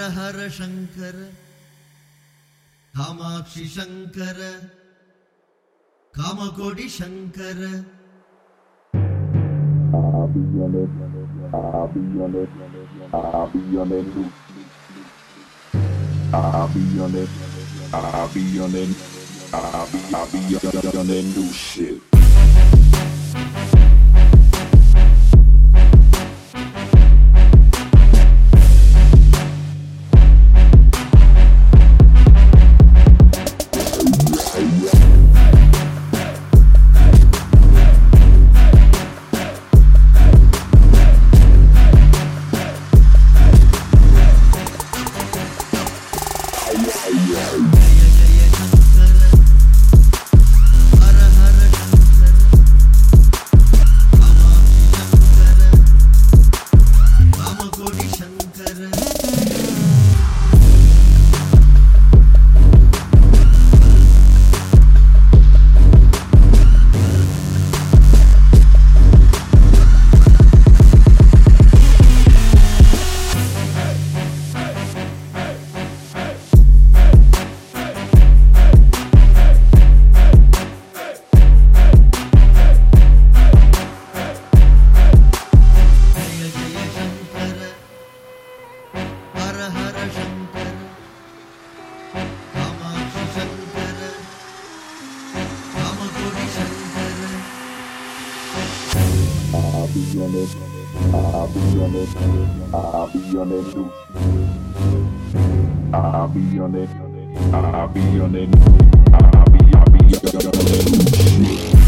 Hara Sankara Kamakshi Sankara Kamakoti Sankara I'll be on it. I'll be on it. I'll be on it. I'll be on it. I'll be on it. I'll be on that new shit. I'll be on it. I'll be on it. I'll be on it. I'll be on it. I'll be on it. I'll be on it.